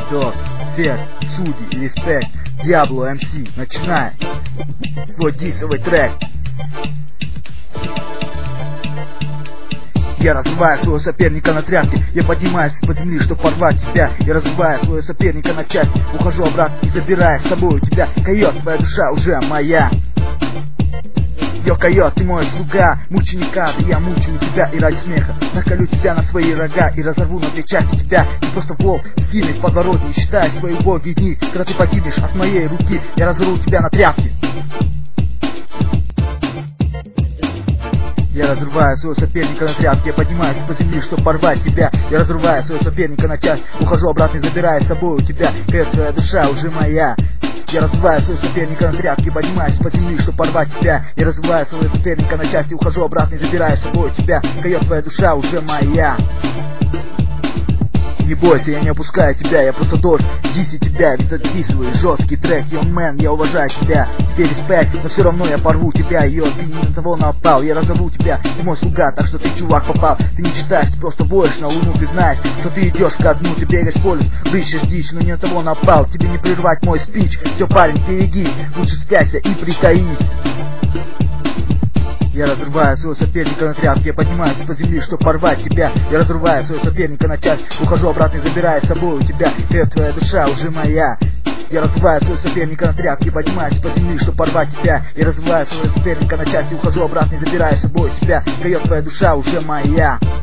Док, Сет, Судьи, респект, Диабло, МС, начинай свой дисовый трек. Я разрываю своего соперника на тряпке. Я поднимаюсь из-под земли, чтобы порвать тебя. Я разрываю своего соперника на части. Ухожу обратно и забираю с собой тебя. Койот, твоя душа уже моя. Йо, койот, ты мой слуга, мученика, да я мучаю тебя и ради смеха наколю тебя на свои рога и разорву на две части тебя. Ты просто волк, сильный в подворотне, считаешь свои убогие дни. Когда ты погибнешь от моей руки, я разорву тебя на тряпки. Я разрываю своего соперника на тряпке. Я поднимаюсь по земли, чтобы порвать тебя. Я разрываю своего соперника на часть. Ухожу обратно и забираю с собой у тебя. Койот, твоя душа уже моя. Я разрываю своего соперника на тряпке. Поднимаюсь по земли, чтобы порвать тебя. Я разрываю своего соперника на части. Ухожу обратно и забираю с собой у тебя. Койот, твоя душа уже моя. Не бойся, я не опускаю тебя, я просто должен дисить тебя, ведь это дисовый жесткий трек. Young man, я уважаю тебя, тебе респект, но все равно я порву тебя. Йо, ты не на того напал, я разорву тебя, ты мой слуга, так что ты, чувак, попал. Ты не читаешь, ты просто воешь на луну, ты знаешь, что ты идешь ко дну. Ты бегаешь по лесу, рыщешь дичь, но не на того напал. Тебе не прервать мой спич, все, парень, берегись, лучше спрячься и притаись. Я разрываю своего соперника на тряпке. Я поднимаюсь по земли, чтобы порвать тебя. Я разрываю своего соперника на часть. Ухожу обратно и забираю с собой у тебя. Койот, твоя душа уже моя. Я разрываю своего соперника на тряпке. Поднимаюсь по земли, чтобы порвать тебя. Я разрываю своего соперника на части. Ухожу обратно и забираю с собой у тебя. Койот, твоя душа уже моя.